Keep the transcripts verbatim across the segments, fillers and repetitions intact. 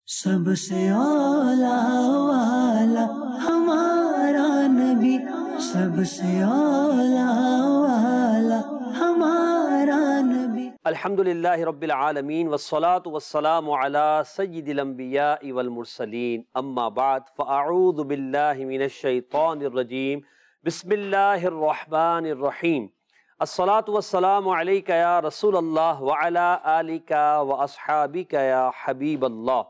سب سے اولا والا ہمارا نبی، سب سے اولا والا ہمارا نبی۔ الحمدللہ رب العالمین والصلاة والسلام علی سید الانبیاء والمرسلین، اما بعد فاعوذ باللہ من الشیطان الرجیم، بسم اللہ الرحمن الرحیم۔ الصلاة والسلام علیکہ یا رسول اللہ وعلی آلکہ واصحابکہ یا حبیب اللہ۔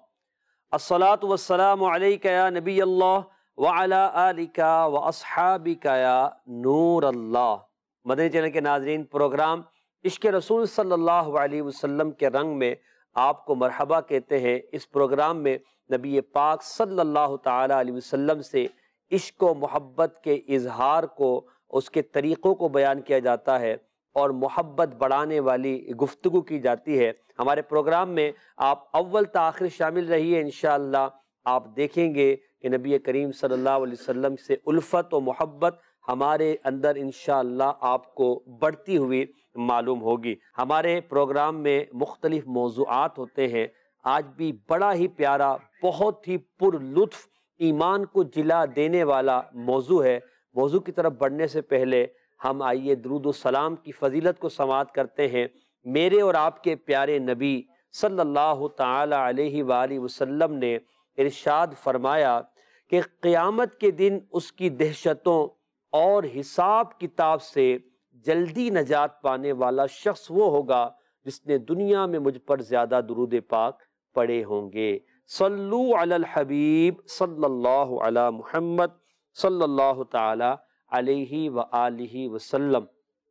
الصلاة والسلام علیکہ یا نبی اللہ وعلی آلکہ واصحابکہ یا نور اللہ۔ مدنی چینل کے ناظرین، پروگرام عشق رسول صلی اللہ علیہ وسلم کے رنگ میں آپ کو مرحبا کہتے ہیں۔ اس پروگرام میں نبی پاک صلی اللہ تعالی علیہ وسلم سے عشق و محبت کے اظہار کو، اس کے طریقوں کو بیان کیا جاتا ہے اور محبت بڑھانے والی گفتگو کی جاتی ہے۔ ہمارے پروگرام میں آپ اول تا آخر شامل رہیے، انشاءاللہ آپ دیکھیں گے کہ نبی کریم صلی اللہ علیہ وسلم سے الفت و محبت ہمارے اندر انشاءاللہ آپ کو بڑھتی ہوئی معلوم ہوگی۔ ہمارے پروگرام میں مختلف موضوعات ہوتے ہیں۔ آج بھی بڑا ہی پیارا، بہت ہی پر لطف، ایمان کو جلا دینے والا موضوع ہے۔ موضوع کی طرف بڑھنے سے پہلے ہم آئیے درود و سلام کی فضیلت کو سماعت کرتے ہیں۔ میرے اور آپ کے پیارے نبی صلی اللہ تعالی علیہ وآلہ وسلم نے ارشاد فرمایا کہ قیامت کے دن اس کی دہشتوں اور حساب کتاب سے جلدی نجات پانے والا شخص وہ ہوگا جس نے دنیا میں مجھ پر زیادہ درود پاک پڑھے ہوں گے۔ صلو علی الحبیب صلی اللہ علی محمد صلی اللہ تعالی علیہ وآلہ وسلم۔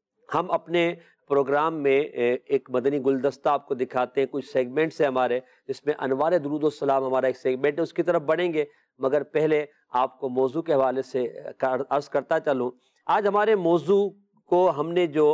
ہم اپنے پروگرام میں ایک مدنی گلدستہ آپ کو دکھاتے ہیں، کچھ سیگمنٹس ہیں ہمارے جس میں انوار درود و سلام ہمارا ایک سیگمنٹ ہے، اس کی طرف بڑھیں گے، مگر پہلے آپ کو موضوع کے حوالے سے عرض کرتا چلوں۔ آج ہمارے موضوع کو ہم نے جو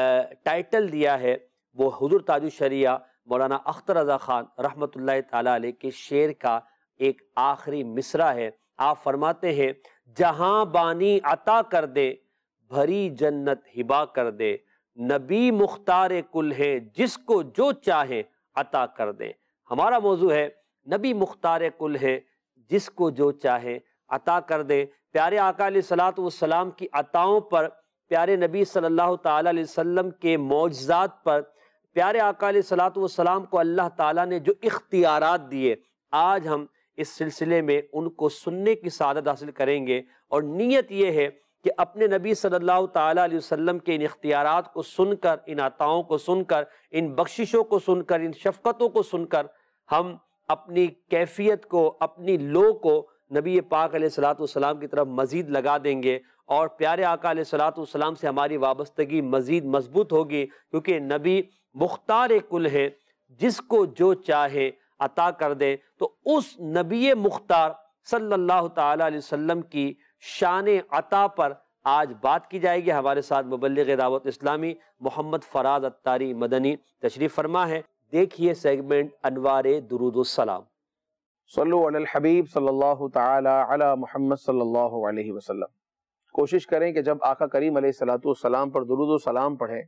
ٹائٹل دیا ہے وہ حضور تاج الشریعہ مولانا اختر رضا خان رحمۃ اللہ تعالیٰ علیہ کے شعر کا ایک آخری مصرع ہے۔ آپ فرماتے ہیں، جہاں بانی عطا کر دے، بھری جنت ہبا کر دے، نبی مختار کل ہے، جس کو جو چاہے عطا کر دے۔ ہمارا موضوع ہے نبی مختار کل ہے، جس کو جو چاہے عطا کر دے۔ پیارے آقا علیہ الصلوۃ والسلام کی عطاؤں پر، پیارے نبی صلی اللہ تعالی علیہ وسلم کے معجزات پر، پیارے آقا علیہ الصلوۃ والسلام کو اللہ تعالیٰ نے جو اختیارات دیے، آج ہم اس سلسلے میں ان کو سننے کی سعادت حاصل کریں گے، اور نیت یہ ہے کہ اپنے نبی صلی اللہ تعالیٰ علیہ وسلم کے ان اختیارات کو سن کر، ان عطاؤں کو سن کر، ان بخششوں کو سن کر، ان شفقتوں کو سن کر ہم اپنی کیفیت کو، اپنی لو کو نبی پاک علیہ الصلوۃ والسلام کی طرف مزید لگا دیں گے، اور پیارے آقا علیہ الصلوۃ والسلام سے ہماری وابستگی مزید مضبوط ہوگی، کیونکہ نبی مختار کل ہے، جس کو جو چاہے عطا کر دے۔ تو اس نبی مختار صلی اللہ تعالی علیہ وسلم کی شان عطا پر آج بات کی جائے گی۔ ہمارے ساتھ مبلغ دعوت اسلامی محمد فراز اتاری مدنی تشریف فرما ہے۔ دیکھیے سیگمنٹ انوار درود السلام۔ صلو علی الحبیب صلی اللہ تعالی علی محمد صلی اللہ علیہ وسلم۔ کوشش کریں کہ جب آقا کریم علیہ الصلوۃ والسلام پر درود و سلام پڑھیں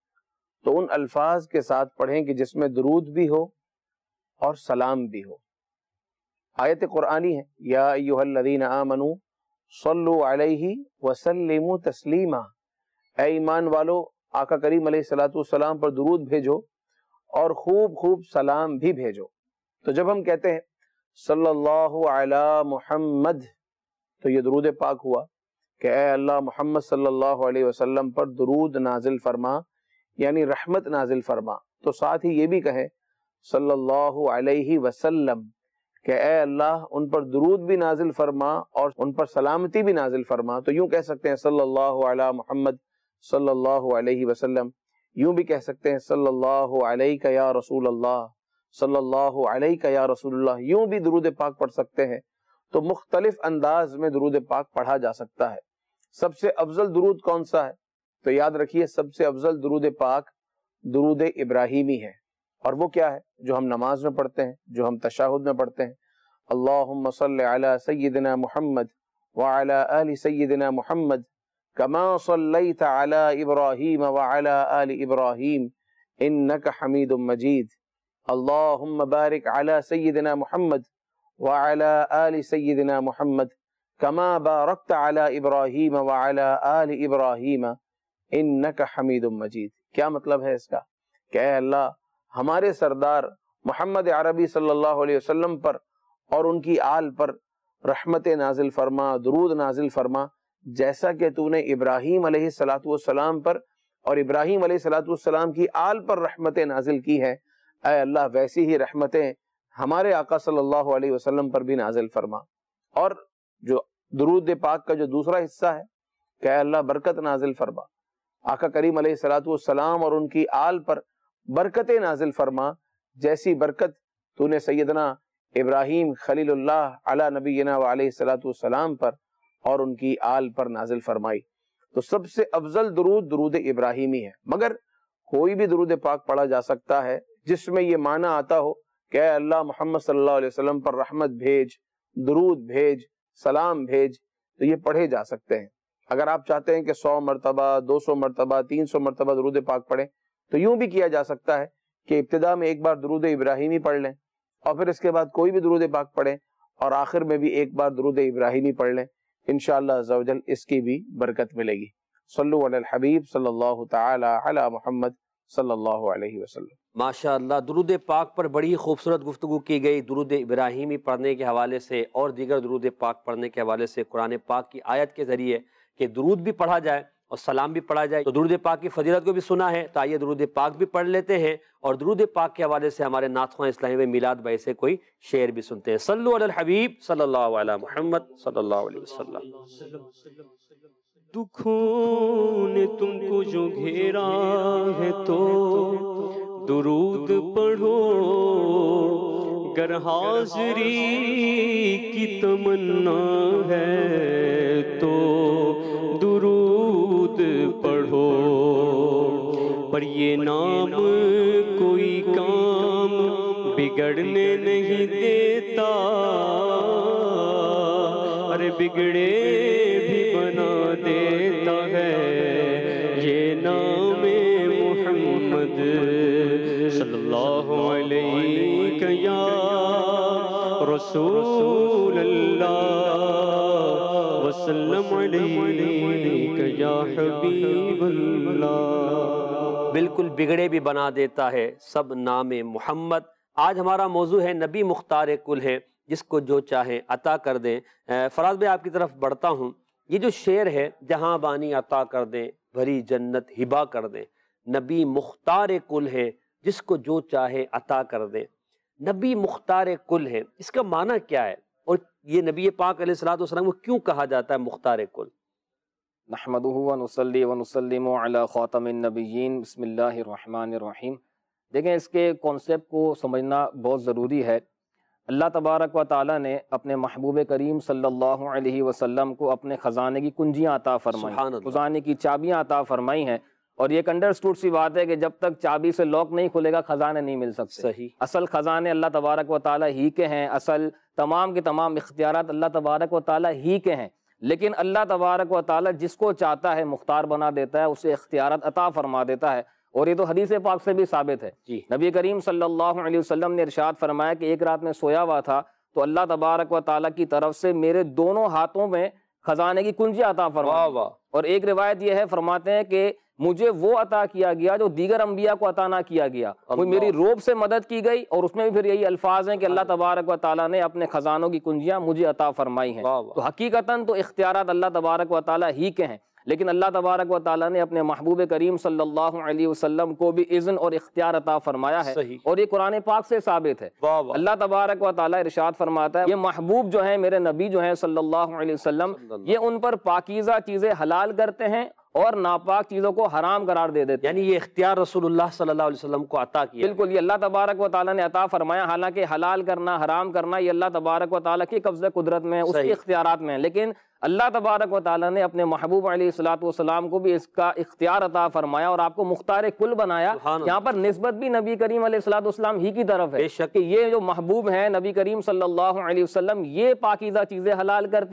تو ان الفاظ کے ساتھ پڑھیں کہ جس میں درود بھی ہو اور سلام بھی ہو۔ آیت قرآنی ہے، یا ایھا الذین آمنوا صلو علیہ وسلموا تسلیما، اے ایمان والو آقا کریم علیہ الصلوۃ والسلام پر درود بھیجو اور خوب خوب سلام بھی بھیجو۔ تو جب ہم کہتے ہیں صلی اللہ علی محمد، تو یہ درود پاک ہوا کہ اے اللہ محمد صلی اللہ علیہ وسلم پر درود نازل فرما، یعنی رحمت نازل فرما۔ تو ساتھ ہی یہ بھی کہیں صلی اللہ علیہ وسلم کہ اے اللہ ان پر درود بھی نازل فرما اور ان پر سلامتی بھی نازل فرما۔ تو یوں کہہ سکتے ہیں صلی اللہ علی محمد صلی اللہ علیہ وسلم، یوں بھی کہہ سکتے ہیں صلی اللہ علیہ یا رسول اللہ، صلی اللہ علیہ یا رسول اللہ، یوں بھی درود پاک پڑھ سکتے ہیں۔ تو مختلف انداز میں درود پاک پڑھا جا سکتا ہے۔ سب سے افضل درود کون سا ہے؟ تو یاد رکھیے سب سے افضل درود پاک درود ابراہیمی ہے، اور وہ کیا ہے؟ جو ہم نماز میں پڑھتے ہیں، جو ہم تشہد میں پڑھتے ہیں۔ اللہم صلی علی سیدنا محمد وعلی آل سیدنا محمد کما صلیت علی ابراہیم وعلی آل ابراہیم انک حمید مجید۔ اللہم بارک علی سیدنا محمد وعلی آل سیدنا محمد کما بارکت علی ابراہیم وعلی آل ابراہیم انک حمید مجید۔ کیا مطلب ہے اس کا کہ اے اللہ ہمارے سردار محمد عربی صلی اللہ علیہ وسلم پر اور ان کی آل پر رحمت نازل فرما، درود نازل فرما، جیسا کہ تو نے ابراہیم علیہ الصلوۃ والسلام پر اور ابراہیم علیہ الصلوۃ والسلام کی آل پر رحمتیں نازل کی ہیں، اے اللہ ویسی ہی رحمتیں ہمارے آقا صلی اللہ علیہ وسلم پر بھی نازل فرما۔ اور جو درود پاک کا جو دوسرا حصہ ہے کہ اے اللہ برکت نازل فرما، آقا کریم علیہ الصلوۃ والسلام اور ان کی آل پر برکتیں نازل فرما، جیسی برکت تو نے سیدنا ابراہیم خلیل اللہ علی نبینا وعلیہ الصلوۃ والسلام پر اور ان کی آل پر نازل فرمائی۔ تو سب سے افضل درود درود ابراہیمی ہے، مگر کوئی بھی درود پاک پڑھا جا سکتا ہے جس میں یہ معنی آتا ہو کہ اے اللہ محمد صلی اللہ علیہ وسلم پر رحمت بھیج، درود بھیج، سلام بھیج، تو یہ پڑھے جا سکتے ہیں۔ اگر آپ چاہتے ہیں کہ سو مرتبہ، دو سو مرتبہ، تین سو مرتبہ درود پاک پڑھیں تو یوں بھی کیا جا سکتا ہے کہ ابتدا میں ایک بار درود ابراہیمی پڑھ لیں اور پھر اس کے بعد کوئی بھی درود پاک پڑھیں اور آخر میں بھی ایک بار درود ابراہیمی پڑھ لیں، انشاءاللہ عز و جل اس کی بھی برکت ملے گی۔ صلو علی الحبیب صلی اللہ تعالی علی محمد صلی اللہ علیہ وسلم۔ ماشاءاللہ، درود پاک پر بڑی خوبصورت گفتگو کی گئی۔ درود ابراہیمی پڑھنے کے حوالے سے اور دیگر درود پاک پڑھنے کے حوالے سے قرآن پاک کی آیت کے ذریعے کہ درود بھی پڑھا جائے اور سلام بھی پڑھا جائے، تو درود پاک کی فضیلت کو بھی سنا ہے، تو آئیے درود پاک بھی پڑھ لیتے ہیں اور درود پاک کے حوالے سے ہمارے نعت خواں اسلامی میں میلاد بھائی سے کوئی شعر بھی سنتے ہیں۔ صلو علی الحبیب صلی اللہ علیہ محمد صلی اللہ علیہ وسلم۔ دکھوں نے تم کو جو گھیرا ہے تو درود پڑھو، گر حاضری کی تمنا ہے تو درود پڑھو، پر یہ نام کوئی کام بگڑنے نہیں دیتا، ارے بگڑے بھی بنا دیتا ہے یہ نام محمد صلی اللہ علیہ یا رسول اللہ وسلم علیہ یا حبیب اللہ۔ بالکل بگڑے بھی بنا دیتا ہے سب نام محمد۔ آج ہمارا موضوع ہے نبی مختار کل ہے، جس کو جو چاہیں عطا کر دیں۔ فراز بھائی آپ کی طرف بڑھتا ہوں، یہ جو شعر ہے جہاں بانی عطا کر دیں بھری جنت ہبا کر دیں، نبی مختار کل ہے جس کو جو چاہے عطا کر دیں، نبی مختار کل ہے، اس کا معنی کیا ہے اور یہ نبی پاک علیہ الصلوۃ والسلام کو کیوں کہا جاتا ہے مختار کل؟ نحمدہ ونصلی ونسلم علی خاتم النبیین، بسم اللہ الرحمن الرحیم۔ دیکھیں اس کے کانسیپٹ کو سمجھنا بہت ضروری ہے۔ اللہ تبارک و تعالیٰ نے اپنے محبوب کریم صلی اللہ علیہ وسلم کو اپنے خزانے کی کنجیاں عطا فرمائی، خزانے کی چابیاں عطا فرمائی ہیں، اور یہ ایک انڈرسٹوڈ سی بات ہے کہ جب تک چابی سے لاک نہیں کھلے گا خزانے نہیں مل سکتے۔ صحیح۔ اصل خزانے اللہ تبارک و تعالیٰ ہی کے ہیں، اصل تمام کے تمام اختیارات اللہ تبارک و تعالیٰ ہی کے ہیں، لیکن اللہ تبارک و تعالیٰ جس کو چاہتا ہے مختار بنا دیتا ہے، اسے اختیارات عطا فرما دیتا ہے، اور یہ تو حدیث پاک سے بھی ثابت ہے۔ جی۔ نبی کریم صلی اللہ علیہ وسلم نے ارشاد فرمایا کہ ایک رات میں سویا ہوا تھا تو اللہ تبارک و تعالیٰ کی طرف سے میرے دونوں ہاتھوں میں خزانے کی کنجی عطا فرمائی، اور ایک روایت یہ ہے، فرماتے ہیں کہ مجھے وہ عطا کیا گیا جو دیگر انبیاء کو عطا نہ کیا گیا، وہ میری روب سے مدد کی گئی، اور اس میں بھی پھر یہی الفاظ ہیں کہ اللہ تبارک و تعالیٰ نے اپنے خزانوں کی کنجیاں مجھے عطا فرمائی ہیں۔ تو حقیقتاً تو اختیارات اللہ تبارک و تعالیٰ ہی کے ہیں، لیکن اللہ تبارک و تعالیٰ نے اپنے محبوب کریم صلی اللہ علیہ وسلم کو بھی اذن اور اختیار عطا فرمایا ہے، اور یہ قرآن پاک سے ثابت ہے۔ اللہ تبارک و تعالیٰ ارشاد فرماتا ہے، یہ محبوب جو ہیں، میرے نبی جو ہیں صلی اللہ علیہ وسلم، یہ ان پر پاکیزہ چیزیں حلال کرتے ہیں اور ناپاک چیزوں کو حرام قرار دے دیتے ہیں۔ یعنی یہ اختیار رسول اللہ صلی اللہ علیہ وسلم کو عطا کیا۔ بالکل، یہ اللہ تبارک و تعالیٰ نے عطا فرمایا، حالانکہ حلال کرنا حرام کرنا یہ اللہ تبارک و تعالیٰ کی قبضہ قدرت میں ہے، اس کے اختیارات میں ہے، لیکن اللہ تبارک و تعالیٰ نے اپنے محبوب علیہ الصلوۃ والسلام کو بھی اس کا اختیار عطا فرمایا اور آپ کو مختار کل بنایا۔ یہاں پر نسبت بھی نبی کریم علیہ الصلوۃ والسلام ہی کی طرف ہے کہ یہ جو محبوب ہیں نبی کریم صلی اللہ علیہ وسلم، یہ پاکیزہ چیزیں حلال کرتے ہیں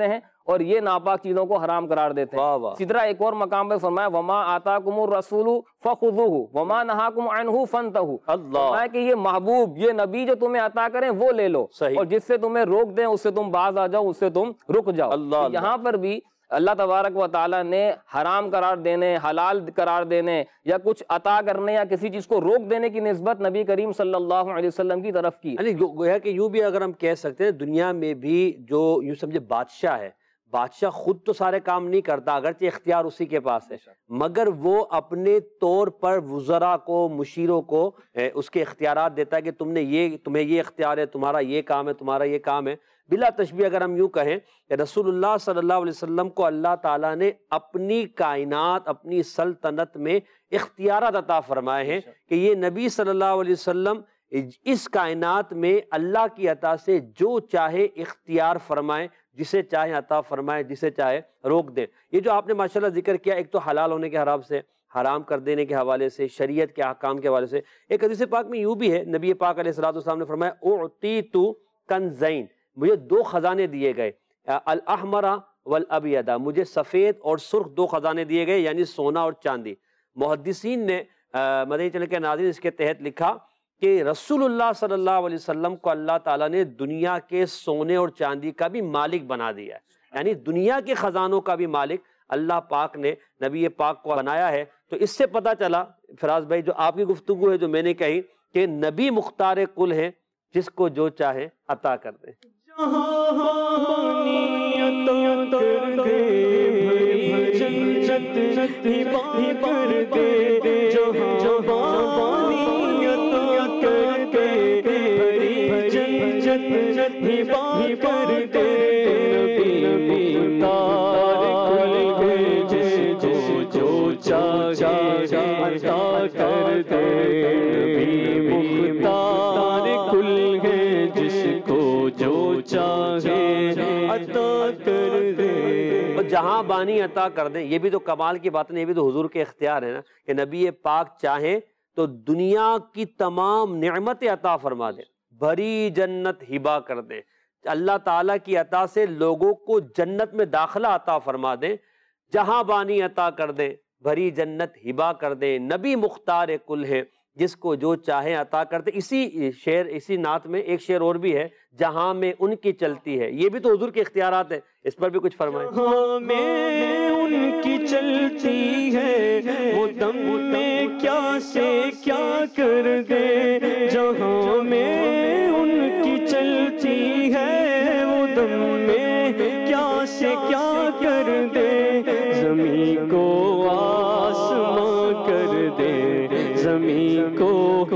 اور یہ ناپاک چیزوں کو حرام قرار دیتے ہیں۔ اسی طرح ایک اور مقام پہ فرمایا وما آتاکم الرسول فخذوہ وما نہاکم عنہ فانتہوا، فرمایا کہ یہ محبوب، یہ نبی جو تمہیں عطا کریں وہ لے لو، اور جس سے تمہیں روک دیں اس سے تم باز آ جاؤ، اس سے تم رک جاؤ۔ یہاں پر بھی اللہ تبارک و تعالیٰ نے حرام قرار دینے، حلال قرار دینے، یا کچھ عطا کرنے یا کسی چیز کو روک دینے کی نسبت نبی کریم صلی اللہ علیہ وسلم کی طرف کی۔ یعنی گویا کہ یوں بھی اگر ہم کہہ سکتے ہیں دنیا میں بھی جو یوں سمجھے بادشاہ ہے، بادشاہ خود تو سارے کام نہیں کرتا، اگرچہ اختیار اسی کے پاس ہے، مگر وہ اپنے طور پر وزراء کو، مشیروں کو اس کے اختیارات دیتا ہے کہ تم نے یہ، تمہیں یہ اختیار ہے، تمہارا یہ کام ہے، تمہارا یہ کام ہے۔ بلا تشبیہ اگر ہم یوں کہیں کہ رسول اللہ صلی اللہ علیہ وسلم کو اللہ تعالیٰ نے اپنی کائنات، اپنی سلطنت میں اختیارات عطا فرمائے ہیں کہ یہ نبی صلی اللہ علیہ وسلم اس کائنات میں اللہ کی عطا سے جو چاہے اختیار فرمائیں، جسے چاہے عطا فرمائیں، جسے چاہے روک دیں۔ یہ جو آپ نے ماشاءاللہ ذکر کیا، ایک تو حلال ہونے کے حرام سے، حرام کر دینے کے حوالے سے، شریعت کے احکام کے حوالے سے، ایک حدیث پاک میں یوں بھی ہے، نبی پاک علیہ الصلوۃ والسلام نے فرمایا اعطیت کنزین، مجھے دو خزانے دیے گئے، الاحمر والابیض، مجھے سفید اور سرخ دو خزانے دیے گئے، یعنی سونا اور چاندی۔ محدثین نے مدنی چینل کے ناظرین اس کے تحت لکھا کہ رسول اللہ صلی اللہ علیہ وسلم کو اللہ تعالیٰ نے دنیا کے سونے اور چاندی کا بھی مالک بنا دیا ہے، یعنی دنیا کے خزانوں کا بھی مالک اللہ پاک نے نبی پاک کو بنایا ہے۔ تو اس سے پتہ چلا فراز بھائی، جو آپ کی گفتگو ہے، جو میں نے کہی کہ نبی مختار کل ہے، جس کو جو چاہے عطا کر دیں۔ جہاں بانی عطا کر دیں، یہ بھی تو کمال کی بات نہیں، یہ بھی تو حضور کے اختیار ہے نا کہ نبی پاک چاہیں تو دنیا کی تمام نعمتیں عطا فرما دیں، بھری جنت ہبا کر دیں، اللہ تعالیٰ کی عطا سے لوگوں کو جنت میں داخلہ عطا فرما دیں، جہاں بانی عطا کر دیں، بھری جنت ہبا کر دیں، نبی مختار کل ہے، جس کو جو چاہیں عطا کرتے۔ اسی شعر، اسی نعت میں ایک شعر اور بھی ہے، جہاں میں ان کی چلتی ہے، یہ بھی تو حضور کے اختیارات ہیں، اس پر بھی کچھ فرمائیں۔ جہاں میں ان کی چلتی ہے، وہ دم میں کیا سے کیا کر دے، جہاں میں ان کی چلتی ہے، وہ دم میں کیا سے کیا کر دے، زمین کو آسمان کر دے، زمین کو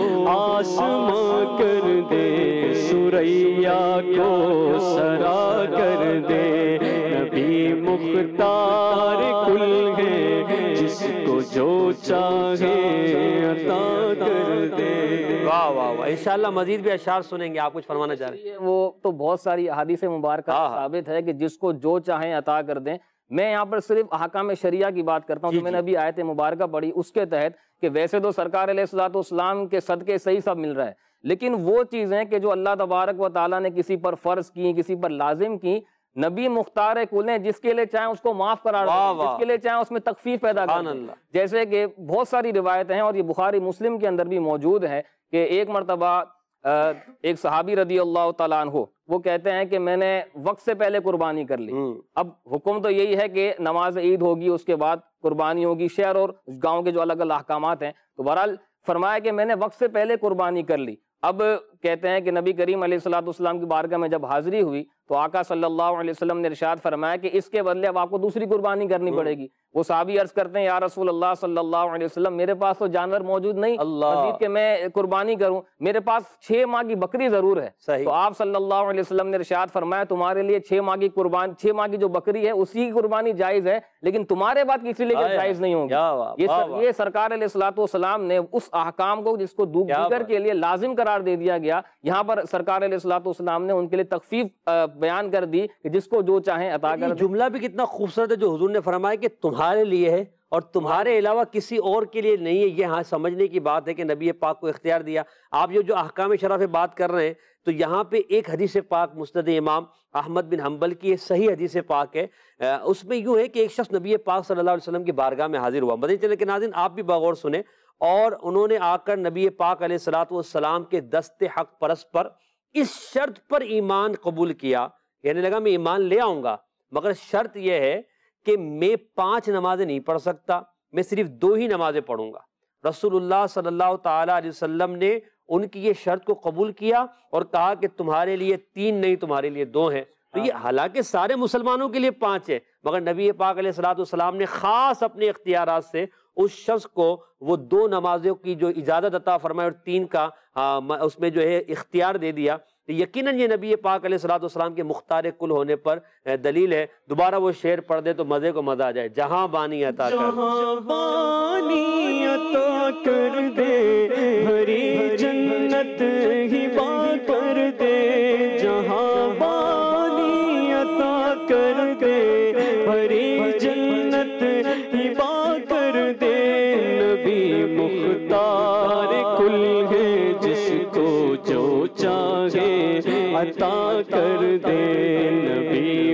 آسمان کر دے، سوریا کو سرا کر دے، نبی مختار کل ہے، جس کو جو چاہے عطا کر دے۔ واہ واہ واہ، انشاءاللہ مزید بھی اشعار سنیں گے، آپ کچھ فرمانا چاہ رہے ہیں؟ وہ تو بہت ساری احادیث مبارکہ ثابت ہے کہ جس کو جو چاہیں عطا کر دیں۔ میں یہاں پر صرف احکام شریعہ کی بات کرتا ہوں، جو میں نے ابھی آیت مبارکہ پڑھی اس کے تحت، کہ ویسے تو سرکار علیہ الصلوۃ والسلام کے صدقے صحیح سب مل رہا ہے، لیکن وہ چیزیں کہ جو اللہ تبارک و تعالیٰ نے کسی پر فرض کی، کسی پر لازم کی، نبی مختار کل ہیں، جس کے لیے چاہیں اس کو معاف قرار دیں، جس کے لیے چاہیں اس میں تخفیف پیدا کر دیں۔ جیسے کہ بہت ساری روایتیں ہیں، اور یہ بخاری مسلم کے اندر بھی موجود ہے، کہ ایک مرتبہ ایک صحابی رضی اللہ تعالیٰ عنہ وہ کہتے ہیں کہ میں نے وقت سے پہلے قربانی کر لی۔ اب حکم تو یہی ہے کہ نماز عید ہوگی، اس کے بعد قربانی ہوگی، شہر اور گاؤں کے جو الگ الگ احکامات ہیں، تو بہرحال فرمایا کہ میں نے وقت سے پہلے قربانی کر لی۔ اب کہتے ہیں کہ نبی کریم علیہ الصلوۃ والسلام کی بارگاہ میں جب حاضری ہوئی تو آقا صلی اللہ علیہ وسلم نے ارشاد فرمایا کہ اس کے بدلے اب آپ کو دوسری قربانی کرنی پڑے گی۔ وہ صحابی عرض کرتے ہیں یا رسول اللہ صلی اللہ علیہ وسلم، میرے پاس تو جانور موجود نہیں مزید کہ میں قربانی کروں، میرے پاس چھ ماہ کی بکری ضرور ہے۔ تو آپ صلی اللہ علیہ وسلم نے ارشاد فرمایا تمہارے لیے چھ ماہ کی قربانی، چھ ماہ کی جو بکری ہے اسی کی قربانی جائز ہے، لیکن تمہارے بعد کسی لیے جائز نہیں ہوگی۔ یہ سرکار علیہ الصلوۃ والسلام نے اس احکام کو جس کو دیگر کے لیے لازم قرار دے دیا گیا، یہاں پر سرکار علیہ الصلوۃ والسلام نے ان کے لیے تخفیف بیان کر دی کہ جس کو جو چاہیں عطا کر دیں۔ جملہ بھی کتنا خوبصورت ہے جو حضور نے فرمایا کہ تمہارے لیے ہے اور تمہارے علاوہ کسی اور کے لیے نہیں ہے۔ یہ ہاں سمجھنے کی بات ہے کہ نبی پاک کو اختیار دیا۔ آپ یہ جو احکام شرع پہ بات کر رہے ہیں تو یہاں پہ ایک حدیث پاک مسند امام احمد بن حنبل کی یہ صحیح حدیث پاک ہے، اس میں یوں ہے کہ ایک شخص نبی پاک صلی اللہ علیہ وسلم کی بارگاہ میں حاضر ہوا۔ مدنی چینل کے ناظرین آپ بھی بغور سنیں، اور انہوں نے آ کر نبی پاک علیہ الصلوۃ والسلام کے دست حق پرست پر اس شرط پر ایمان قبول کیا، یعنی لگا میں ایمان لے آؤں گا مگر شرط یہ ہے کہ میں پانچ نمازیں نہیں پڑھ سکتا، میں صرف دو ہی نمازیں پڑھوں گا۔ رسول اللہ صلی اللہ تعالیٰ علیہ وسلم نے ان کی یہ شرط کو قبول کیا اور کہا کہ تمہارے لیے تین نہیں، تمہارے لیے دو ہیں۔ تو یہ حالانکہ سارے مسلمانوں کے لیے پانچ ہے، مگر نبی پاک علیہ الصلوۃ والسلام نے خاص اپنے اختیارات سے اس شخص کو وہ دو نمازوں کی جو اجازت عطا فرمائے اور تین کا اس میں جو ہے اختیار دے دیا۔ یقیناً یہ نبی پاک علیہ الصلوۃ والسلام کے مختار کل ہونے پر دلیل ہے۔ دوبارہ وہ شعر پڑھ دے تو مزے کو مزہ آ جائے۔ جہاں بانی عطا کر جہاں بانی عطا کر دے، بھری جنت ہبا کر دے، جہاں بانی عطا کر دے، بھری جنت ہبا کر دے۔ نبی مختار کل ہے، جس کو جو چاہے عطا کر دے، نبی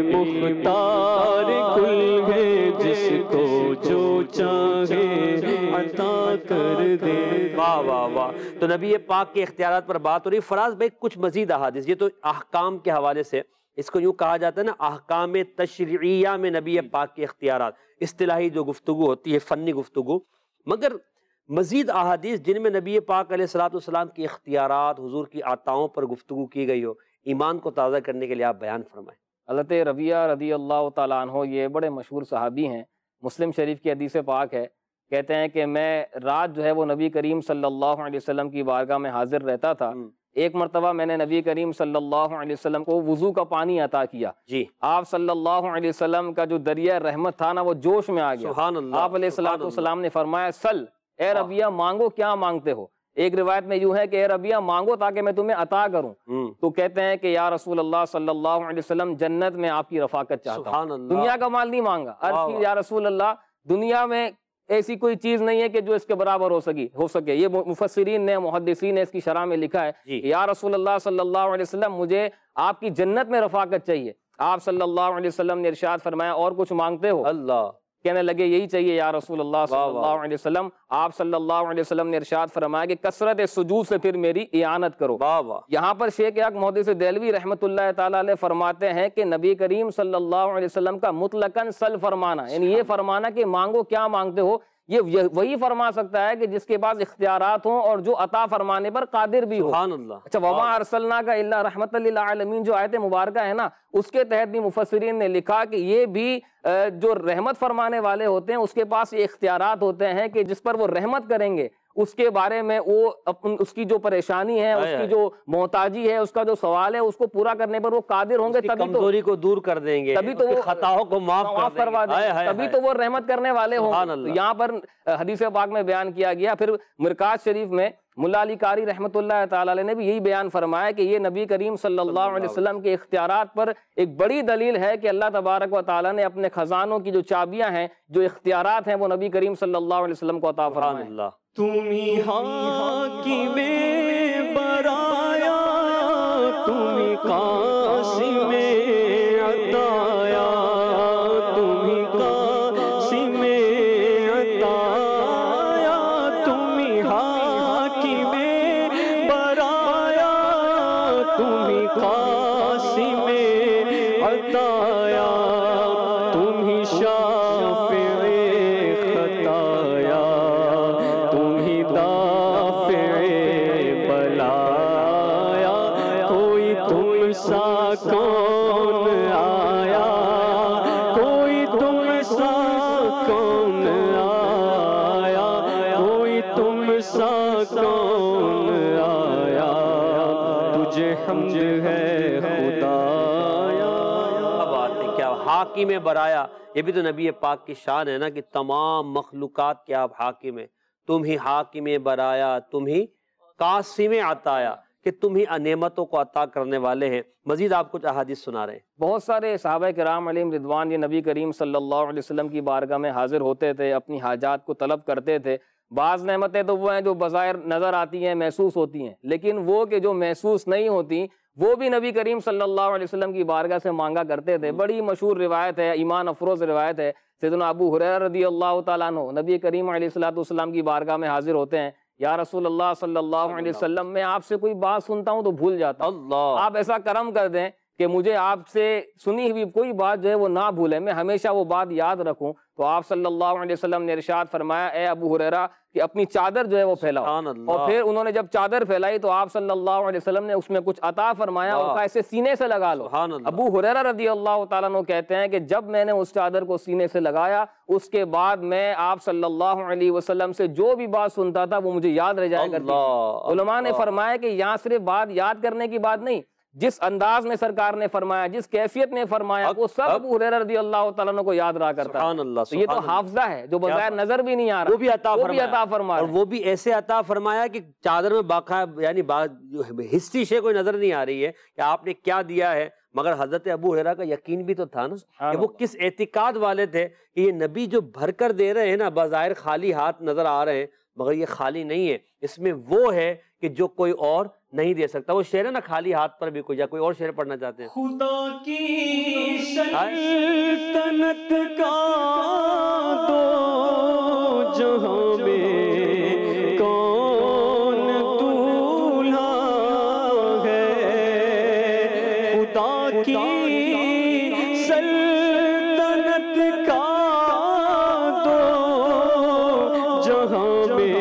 مختار کل ہے، جس کو جو چاہے عطا کر دے۔ واہ واہ واہ۔ تو نبی پاک کے اختیارات پر بات ہو رہی۔ فراز بھائی کچھ مزید احادیث، یہ تو احکام کے حوالے سے، اس کو یوں کہا جاتا ہے نا احکام تشریعیہ میں نبی پاک کے اختیارات، اصطلاحی جو گفتگو ہوتی ہے، فنی گفتگو، مگر مزید احادیث جن میں نبی پاک علیہ الصلوۃ والسلام کی اختیارات، حضور کی عطاؤں پر گفتگو کی گئی ہو، ایمان کو تازہ کرنے کے لیے آپ بیان فرمائیں۔ حضرت ربیہ رضی اللہ تعالیٰ عنہ یہ بڑے مشہور صحابی ہیں، مسلم شریف کی حدیث پاک ہے، کہتے ہیں کہ میں رات جو ہے وہ نبی کریم صلی اللہ علیہ وسلم کی بارگاہ میں حاضر رہتا تھا۔ ایک مرتبہ میں نے نبی کریم صلی اللہ علیہ وسلم کو وضو کا پانی عطا کیا، جی آپ صلی اللہ علیہ وسلم کا جو دریا رحمت تھا نا وہ جوش میں آ گیا۔ سبحان اللہ۔ آپ علیہ الصلوۃ والسلام نے فرمایا سل اے ربیہ مانگو کیا مانگتے ہو۔ ایک روایت میں یوں ہے کہ اے ربیہ مانگو تاکہ میں تمہیں عطا کروں۔ تو کہتے ہیں کہ یا رسول اللہ صلی اللہ علیہ وسلم جنت میں آپ کی رفاقت چاہتا ہوں، دنیا کا مال نہیں مانگا۔ عرض کی یا رسول اللہ دنیا میں ایسی کوئی چیز نہیں ہے کہ جو اس کے برابر ہو سکی ہو سکے۔ یہ مفسرین نے محدثین نے اس کی شرح میں لکھا ہے یا رسول اللہ صلی اللہ علیہ وسلم مجھے آپ کی جنت میں رفاقت چاہیے۔ آپ صلی اللہ علیہ وسلم نے ارشاد فرمایا اور کچھ مانگتے ہو؟ اللہ کہنے لگے یہی چاہیے یا رسول اللہ صلی اللہ علیہ وسلم۔ آپ صلی اللہ علیہ وسلم نے ارشاد فرمایا کہ کثرت سجود سے پھر میری اعانت کرو۔ یہاں پر شیخ اک محدث دہلوی رحمۃ اللہ تعالیٰ علیہ فرماتے ہیں کہ نبی کریم صلی اللہ علیہ وسلم کا مطلقاً سل فرمانا، یعنی یہ فرمانا کہ مانگو کیا مانگتے ہو، یہ وہی فرما سکتا ہے کہ جس کے پاس اختیارات ہوں اور جو عطا فرمانے پر قادر بھی ہو۔ سبحان اللہ۔ اچھا وما ارسلناک الا رحمۃ للعالمین جو آیت مبارکہ ہے نا، اس کے تحت بھی مفسرین نے لکھا کہ یہ بھی جو رحمت فرمانے والے ہوتے ہیں اس کے پاس یہ اختیارات ہوتے ہیں کہ جس پر وہ رحمت کریں گے اس کے بارے میں وہ اس کی جو پریشانی ہے، اس کی جو محتاجی ہے، اس کا جو سوال ہے، اس کو پورا کرنے پر وہ قادر ہوں گے، تبھی تو کمزوری کو دور کر دیں گے، تبھی تو وہ خطاؤں کو معاف کروا دیں گے، تبھی تو وہ رحمت کرنے والے ہوں گے۔ یہاں پر حدیث پاک میں بیان کیا گیا۔ پھر مرکات شریف میں ملا علی قاری رحمۃ اللہ تعالیٰ علیہ نے بھی یہی بیان فرمایا کہ یہ نبی کریم صلی اللہ علیہ وسلم کے اختیارات پر ایک بڑی دلیل ہے کہ اللہ تبارک و تعالیٰ نے اپنے خزانوں کی جو چابیاں ہیں، جو اختیارات ہیں، وہ نبی کریم صل اللہ علیہ وسلم کو عطا فرمائے۔ تمہیں حاکم برایا، تمہیں قاسم عطایا، تمہیں قاسم عطایا، تمہیں حاکم برایا، تمہیں قاسم عطایا، تمہیں شافع خطایا، کون آیا، کوئی تم سا کون آیا، کوئی تم سا کون آیا، تجھے حمد ہے خدایا۔ اب آتے کیا حاکم برایا، یہ بھی تو نبی پاک کی شان ہے نا کہ تمام مخلوقات کے آپ حاکم ہیں۔ تم ہی حاکم برایا، تم ہی قاسم عطایا، کہ تم ہی نعمتوں کو عطا کرنے والے ہیں۔ مزید آپ کچھ احادیث سنا رہے ہیں۔ بہت سارے صحابہ کرام علیہم رضوان یہ نبی کریم صلی اللہ علیہ وسلم کی بارگاہ میں حاضر ہوتے تھے، اپنی حاجات کو طلب کرتے تھے۔ بعض نعمتیں تو وہ ہیں جو بظاہر نظر آتی ہیں، محسوس ہوتی ہیں، لیکن وہ کہ جو محسوس نہیں ہوتی وہ بھی نبی کریم صلی اللہ علیہ وسلم کی بارگاہ سے مانگا کرتے تھے. بڑی مشہور روایت ہے, ایمان افروز روایت ہے. سیدنا ابو ہریرہ رضی اللہ تعالیٰ عنہ نبی کریم علیہ الصلوۃ والسلام کی بارگاہ میں حاضر ہوتے ہیں. یا رسول اللہ صلی اللہ علیہ وسلم, میں آپ سے کوئی بات سنتا ہوں تو بھول جاتا ہوں, آپ ایسا کرم کر دیں کہ مجھے آپ سے سنی ہوئی کوئی بات جو ہے وہ نہ بھولے, میں ہمیشہ وہ بات یاد رکھوں. تو آپ صلی اللہ علیہ وسلم نے ارشاد فرمایا, اے ابو ہریرہ کہ اپنی چادر جو ہے وہ پھیلاؤ. اور پھر انہوں نے جب چادر پھیلائی تو آپ صلی اللہ علیہ وسلم نے اس میں کچھ عطا فرمایا اور کہا اسے سینے سے لگا لو. ابو ہریرہ رضی اللہ تعالیٰ عنہ کہتے ہیں کہ جب میں نے اس چادر کو سینے سے لگایا, اس کے بعد میں آپ صلی اللہ علیہ وسلم سے جو بھی بات سنتا تھا وہ مجھے یاد رہ جایا کرتی. علماء نے فرمایا کہ یہاں صرف بات یاد کرنے کی بات نہیں, جس انداز میں سرکار نے فرمایا, جس کیفیت نے فرمایا, وہ سب ابو ہریرہ رضی اللہ تعالیٰ عنہ کو یاد رہا کرتا. سبحان اللہ, تو یہ تو حافظہ ہے جو بغیر نظر بھی نہیں آ رہا, وہ بھی عطا فرمایا, اور وہ بھی ایسے عطا فرمایا کہ چادر میں باقاعدہ یعنی حصی شے کوئی نظر نہیں آ رہی ہے کہ آپ نے کیا دیا ہے, مگر حضرت ابو ہریرہ کا یقین بھی تو تھا نا کہ وہ کس اعتقاد والے تھے کہ یہ نبی جو بھر کر دے رہے ہیں نا, بظاہر خالی ہاتھ نظر آ رہے ہیں مگر یہ خالی نہیں ہے, اس میں وہ ہے کہ جو کوئی اور نہیں دے سکتا. وہ شعر ہے نا, خالی ہاتھ پر بھی کوئی, یا کوئی اور شعر پڑھنا چاہتے ہیں؟ خدا کی سلطنت کا دو جہاں میں کون دولہا ہے, خدا کی سلطنت کا دو جہاں میں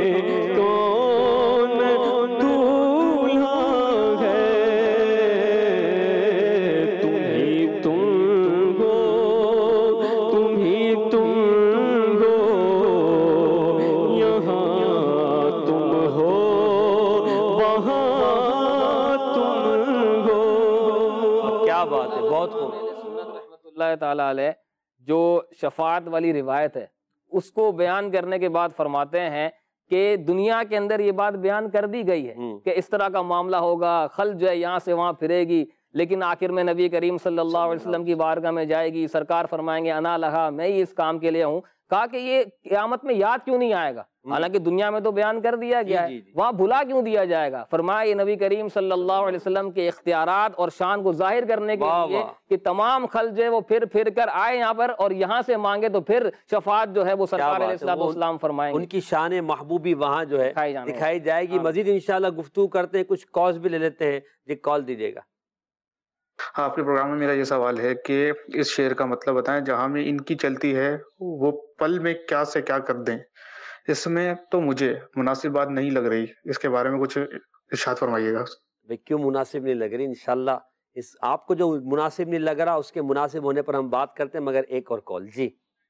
اللہ تعالیٰ علیہ جو شفاعت والی روایت ہے اس کو بیان کرنے کے بعد فرماتے ہیں کہ دنیا کے اندر یہ بات بیان کر دی گئی ہے کہ اس طرح کا معاملہ ہوگا, خلق جو ہے یہاں سے وہاں پھرے گی, لیکن آخر میں نبی کریم صلی اللہ علیہ وسلم کی بارگاہ میں جائے گی, سرکار فرمائیں گے انا لہا, میں ہی اس کام کے لیے ہوں. کہا کہ یہ قیامت میں یاد کیوں نہیں آئے گا, حالانکہ دنیا میں تو بیان کر دیا گیا ہے, وہاں بھلا کیوں دیا جائے گا؟ فرمایا یہ نبی کریم صلی اللہ علیہ وسلم کے اختیارات اور شان کو ظاہر کرنے کے لیے کہ تمام خلق جو ہے وہ پھر پھر کر آئے یہاں پر اور یہاں سے مانگے تو پھر شفاعت جو ہے وہ سرکار علیہ السلام فرمائیں گے. ان کی شان محبوبی وہاں جو ہے دکھائی جائے گی. مزید انشاءاللہ گفتگو کرتے ہیں, کچھ کالز بھی لے لیتے ہیں, جی کال دیجیے گا. ہاں, آپ کے پروگرام میں میرا یہ سوال ہے کہ اس شعر کا مطلب بتائیں, جہاں میں ان کی چلتی ہے وہ پل میں کیا سے کیا کر دیں. اس میں تو مجھے مناسب بات نہیں لگ رہی, اس کے بارے میں کچھ ارشاد فرمائیے گا. کیوں مناسب نہیں لگ رہی؟ انشاءاللہ اس آپ کو جو مناسب نہیں لگ رہا اس کے مناسب ہونے پر ہم بات کرتے ہیں, مگر ایک اور کال. جی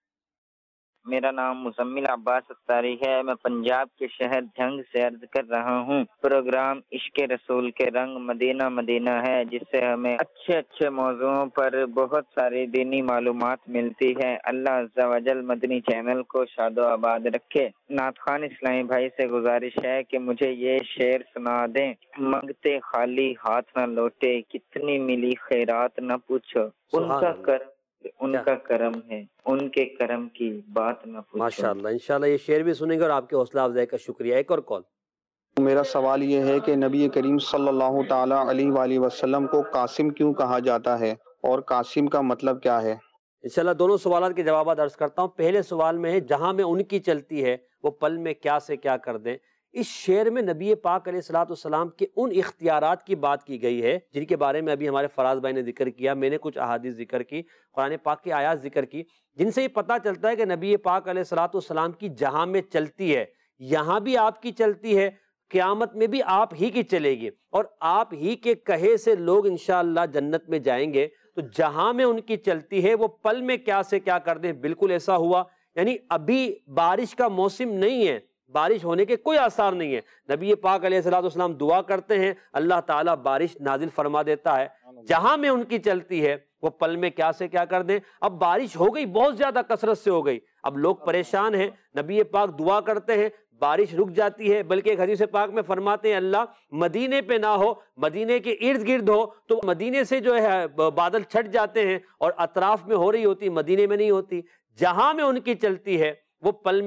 میرا نام مزمل عباس اتاری ہے, میں پنجاب کے شہر جھنگ سے عرض کر رہا ہوں. پروگرام عشق رسول کے رنگ مدینہ مدینہ ہے, جس سے ہمیں اچھے اچھے موضوعوں پر بہت ساری دینی معلومات ملتی ہے. اللہ عز و جل مدنی چینل کو شاد و آباد رکھے. نعت خوان اسلامی بھائی سے گزارش ہے کہ مجھے یہ شعر سنا دیں. منگتے خالی ہاتھ نہ لوٹے, کتنی ملی خیرات نہ پوچھو, ان کا کر ان کا کرم ہے, ان کے کرم کی بات نہ پوچھو. ماشاءاللہ, انشاءاللہ یہ شعر بھی سنیں گے اور آپ کے حوصلہ افزائی کا شکریہ. ایک اور کال. میرا سوال یہ ہے کہ نبی کریم صلی اللہ تعالی علیہ وآلہ وسلم کو قاسم کیوں کہا جاتا ہے اور قاسم کا مطلب کیا ہے؟ انشاءاللہ دونوں سوالات کے جوابات عرض کرتا ہوں. پہلے سوال میں ہے جہاں میں ان کی چلتی ہے وہ پل میں کیا سے کیا کر دیں. اس شعر میں نبی پاک علیہ الصلوۃ والسلام کے ان اختیارات کی بات کی گئی ہے جن کے بارے میں ابھی ہمارے فراز بھائی نے ذکر کیا, میں نے کچھ احادیث ذکر کی, قرآن پاک کی آیات ذکر کی, جن سے یہ پتہ چلتا ہے کہ نبی پاک علیہ الصلوۃ والسلام کی جہاں میں چلتی ہے یہاں بھی آپ کی چلتی ہے, قیامت میں بھی آپ ہی کی چلے گی, اور آپ ہی کے کہے سے لوگ انشاءاللہ جنت میں جائیں گے. تو جہاں میں ان کی چلتی ہے وہ پل میں کیا سے کیا کر دیں. بالکل ایسا ہوا, یعنی ابھی بارش کا موسم نہیں ہے, بارش ہونے کے کوئی آثار نہیں ہے. نبی پاک علیہ الصلوۃ والسلام دعا کرتے ہیں, اللہ تعالیٰ بارش نازل فرما دیتا ہے. جہاں میں ان کی چلتی ہے وہ پل میں کیا سے کیا کر دیں. اب بارش ہو گئی, بہت زیادہ کثرت سے ہو گئی, اب لوگ پریشان ہیں, نبی پاک دعا کرتے ہیں, بارش رک جاتی ہے. بلکہ ایک حدیث پاک میں فرماتے ہیں اللہ مدینے پہ نہ ہو, مدینے کے ارد گرد ہو, تو مدینے سے جو ہے بادل چھٹ جاتے ہیں اور اطراف میں ہو رہی ہوتی, مدینے میں نہیں ہوتی. جہاں میں ان کی چلتی ہے وہ پل میں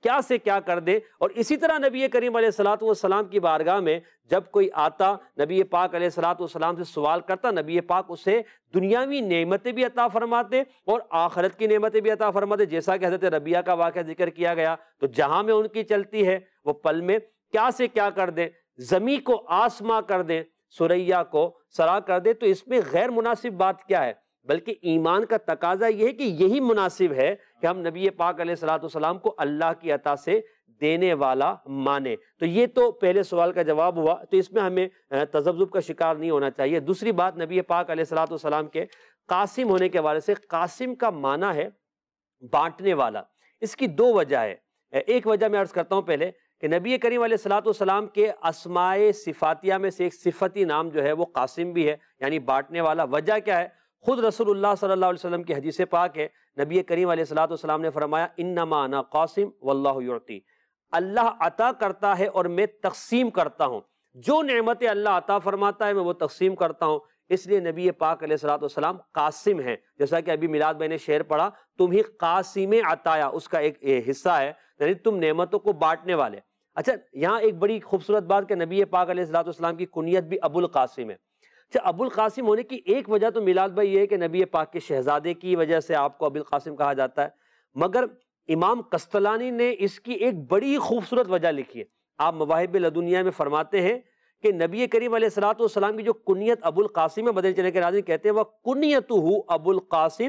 کیا سے کیا کر دے. اور اسی طرح نبی کریم علیہ الصلوۃ والسلام کی بارگاہ میں جب کوئی آتا نبی پاک علیہ الصلوۃ والسلام سے سوال کرتا, نبی پاک اسے دنیاوی نعمتیں بھی عطا فرماتے اور آخرت کی نعمتیں بھی عطا فرماتے, جیسا کہ حضرت ربیہ کا واقعہ ذکر کیا گیا. تو جہاں میں ان کی چلتی ہے وہ پل میں کیا سے کیا کر دیں, زمیں کو آسماں کر دیں, سریا کو سرا کر دے. تو اس میں غیر مناسب بات کیا ہے, بلکہ ایمان کا تقاضا یہ ہے کہ یہی مناسب ہے کہ ہم نبی پاک علیہ الصلوۃ والسلام کو اللہ کی عطا سے دینے والا مانے. تو یہ تو پہلے سوال کا جواب ہوا, تو اس میں ہمیں تذبذب کا شکار نہیں ہونا چاہیے. دوسری بات, نبی پاک علیہ الصلوۃ والسلام کے قاسم ہونے کے حوالے سے, قاسم کا معنی ہے بانٹنے والا. اس کی دو وجہ ہے. ایک وجہ میں عرض کرتا ہوں پہلے کہ نبی کریم علیہ الصلوۃ والسلام کے اسماء صفاتیہ میں سے ایک صفتی نام جو ہے وہ قاسم بھی ہے, یعنی بانٹنے والا. وجہ کیا ہے, خود رسول اللہ صلی اللہ علیہ وسلم کی حدیث پاک ہے, نبی کریم علیہ الصلوۃ والسلام نے فرمایا انما انا قاسم واللہ یعطی, اللہ عطا کرتا ہے اور میں تقسیم کرتا ہوں. جو نعمتیں اللہ عطا فرماتا ہے میں وہ تقسیم کرتا ہوں. اس لیے نبی پاک علیہ الصلوۃ والسلام قاسم ہیں, جیسا کہ ابھی میلاد بھائی نے شعر پڑھا, تم ہی قاسم عطایا, اس کا ایک حصہ ہے, یعنی تم نعمتوں کو بانٹنے والے. اچھا, یہاں ایک بڑی خوبصورت بات کہ نبی پاک علیہ الصلوۃ والسلام کی کنیت بھی ابو القاسم ہے. اچھا, ابو القاسم ہونے کی ایک وجہ تو میلاد بھائی یہ ہے کہ نبی پاک کے شہزادے کی وجہ سے آپ کو ابو القاسم کہا جاتا ہے, مگر امام قسطلانی نے اس کی ایک بڑی خوبصورت وجہ لکھی ہے. آپ مواہب لدنیہ میں فرماتے ہیں کہ نبی کریم علیہ الصلوۃ والسلام کی جو کنیت ابو القاسم ہے, مدنی چینل کے ناظرین کہتے ہیں وہ کنیتہ ابو القاسم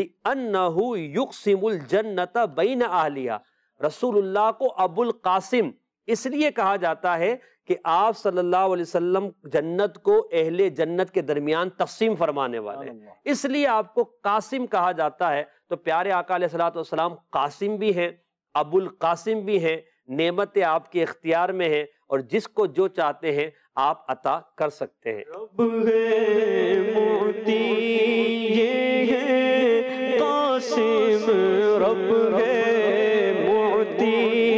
لأنہ یقسم الجنت بین اہلیہا. رسول اللہ کو ابو القاسم اس لیے کہا جاتا ہے کہ آپ صلی اللہ علیہ وسلم جنت کو اہل جنت کے درمیان تقسیم فرمانے والے ہیں, اس لیے آپ کو قاسم کہا جاتا ہے. تو پیارے آقا علیہ الصلوۃ والسلام قاسم بھی ہیں, ابو القاسم بھی ہیں, نعمتیں آپ کے اختیار میں ہیں اور جس کو جو چاہتے ہیں آپ عطا کر سکتے ہیں. رب ہے معطی یہ ہے قاسم, رب ہے معطی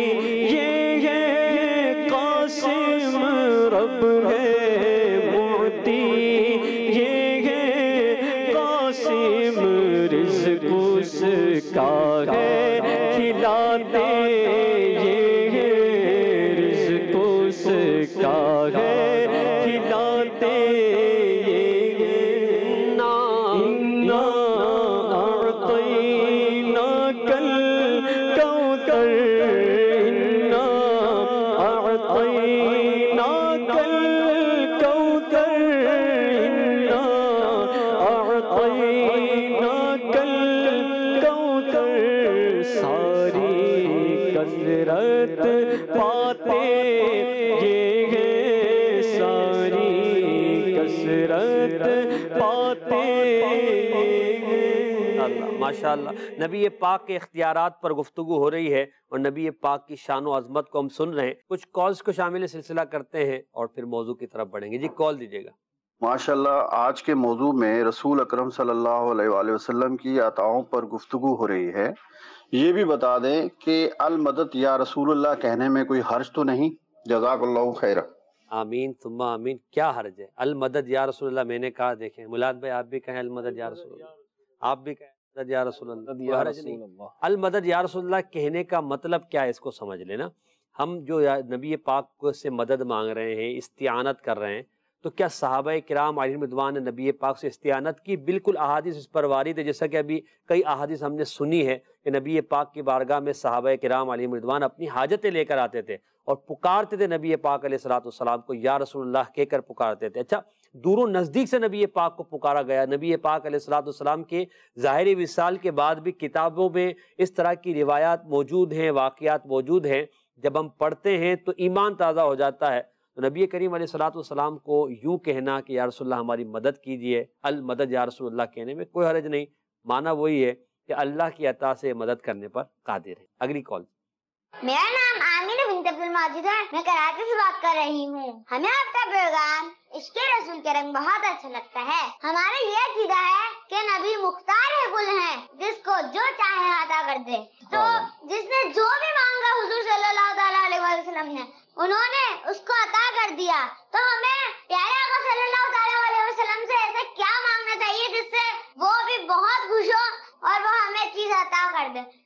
یہ ہے قاسم, رب ہے معطی یہ ہے قاسم, رزق اس کا ہے کھلاتے یہ ہے, رزق اس کا ہے کھلاتے یہ ہے. انا اعطیناک الکوثر, انا اعطیناک الکوثر, انا اعطیناک الکوثر. ساری کثرت پاتے یہ ہے, ساری کثرت پاتے یہ ہے. اللہ ماشاءاللہ, نبی پاک کے اختیارات پر گفتگو ہو رہی ہے اور نبی پاک کی شان و عظمت کو ہم سن رہے ہیں. کچھ کالز کو شامل سلسلہ کرتے ہیں اور پھر موضوع کی طرف بڑھیں گے. جی کال دیجیے گا. ماشاءاللہ, آج کے موضوع میں رسول اکرم صلی اللہ علیہ وآلہ وسلم کی عطاؤں پر گفتگو ہو رہی ہے. یہ بھی بتا دیں کہ المدد یا رسول اللہ کہنے میں کوئی حرج تو نہیں؟ جزاک اللہ خیر. آمین ثم آمین. کیا حرج ہے؟ المدد یا رسول اللہ میں نے کہا. دیکھیں ملاد بھائی آپ بھی کہیں المدد یا رسول اللہ, آپ بھی کہیں المدد یا رسول اللہ. المدد یا رسول اللہ کہنے کا مطلب کیا ہے اس کو سمجھ لینا. ہم جو نبی پاک سے مدد مانگ رہے ہیں, استعانت کر رہے ہیں, تو کیا صحابہ کرام علیہم رضوان نے نبی پاک سے استعانت کی؟ بالکل احادیث اس پر وارد ہے, جیسا کہ ابھی کئی احادیث ہم نے سنی ہے کہ نبی پاک کی بارگاہ میں صحابہ کرام علیہم رضوان اپنی حاجتیں لے کر آتے تھے اور پکارتے تھے نبی پاک علیہ الصلوۃ والسلام کو یا رسول اللہ کہہ کر پکارتے تھے. اچھا, دور و نزدیک سے نبی پاک کو پکارا گیا. نبی پاک علیہ الصلوۃ والسلام کے ظاہری وصال کے بعد بھی کتابوں میں اس طرح کی روایات موجود ہیں, واقعات موجود ہیں. جب ہم پڑھتے ہیں تو ایمان تازہ ہو جاتا ہے. تو نبی کریم علیہ الصلوۃ والسلام کو یوں کہنا کہ یا رسول اللہ ہماری مدد کیجیے, المدد یا رسول اللہ کہنے میں کوئی حرج نہیں. معنی وہی ہے کہ اللہ کی عطا سے مدد کرنے پر قادر ہے. اگلی کال. میرا نام آمینہ بنت عبد الماجد ہے, میں کراچی سے بات کر رہی ہوں. ہمیں آپ کا پروگرام عشق رسول کے رنگ بہت اچھا لگتا ہے. ہمارا یہ عقیدہ ہے کہ نبی مختار کل ہیں, جس کو جو چاہے عطا کر دے. تو جس نے جو بھی مانگا حضور صلی اللہ تعالیٰ علیہ وسلم نے, انہوں نے اس کو عطا کر دیا. تو ہمیں پیارے آقا صلی اللہ تعالیٰ علیہ وسلم سے ایسا کیا مانگنا چاہیے جس سے وہ بھی بہت خوش ہو اور وہ ہمیں چیز عطا کر دے؟